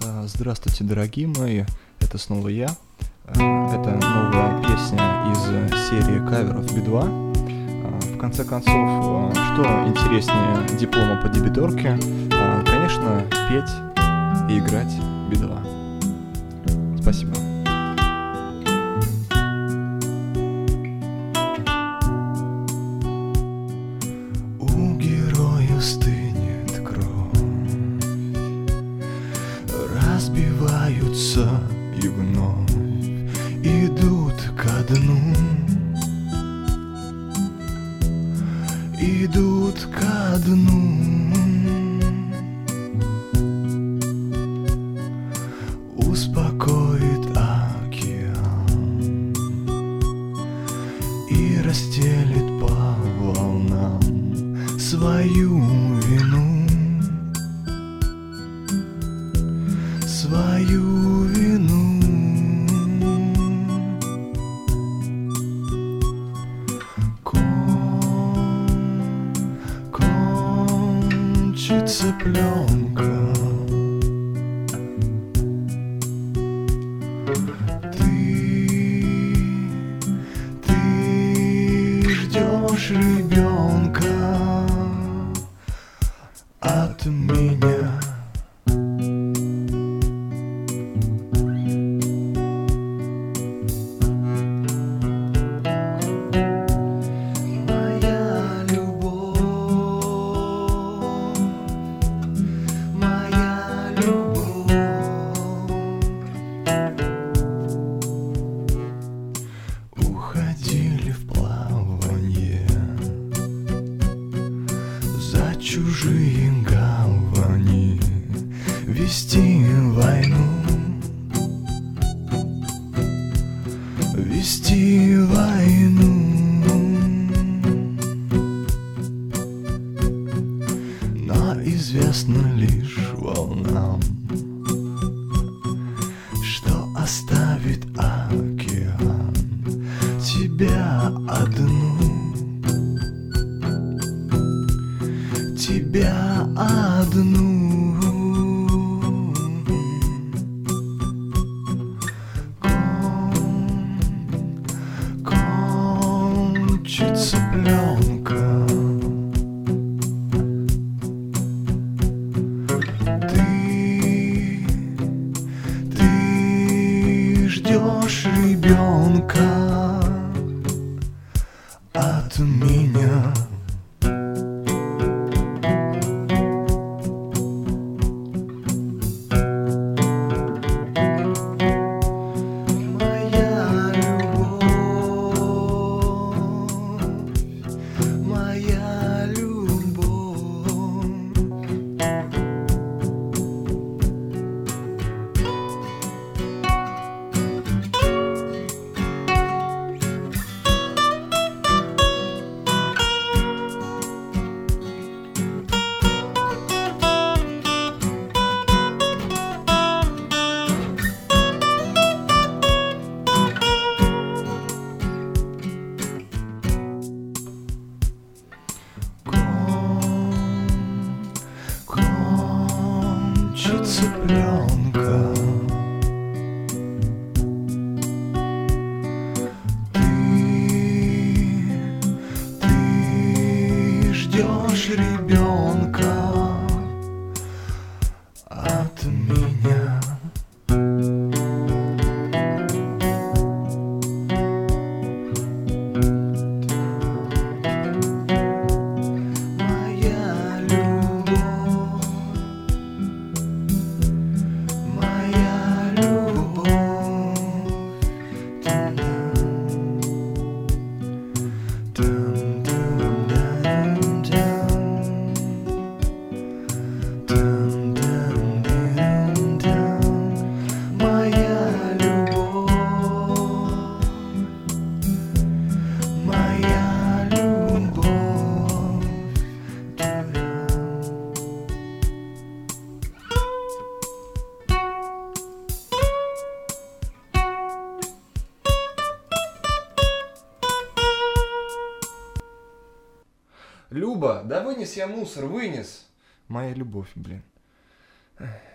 Здравствуйте, дорогие мои, это снова я. Это новая песня из серии каверов Би-2. В конце концов, что интереснее диплома по дебиторке? Конечно, петь и играть Би-2. Спасибо. У героя стынет кровь, разбиваются и вновь идут ко дну, идут ко дну. Успокоит океан и расстелит по волнам свою вину, свою вину. Кончится пленка, ты ждешь ребенка от меня. Моя любовь, моя любовь. Уходили в плаванье за чужие гавани, вести войну, вести войну. Но известно лишь волнам, что оставит океан тебя одну, тебя одну. Кончится пленка, ты ждешь ребенка от меня. Моя любовь, моя любовь. Кончится пленка, ты ждешь ребенка от меня. Моя любовь, моя любовь. Моя любовь, моя любовь. Люба, да вынес я мусор, вынес. Моя любовь, блин.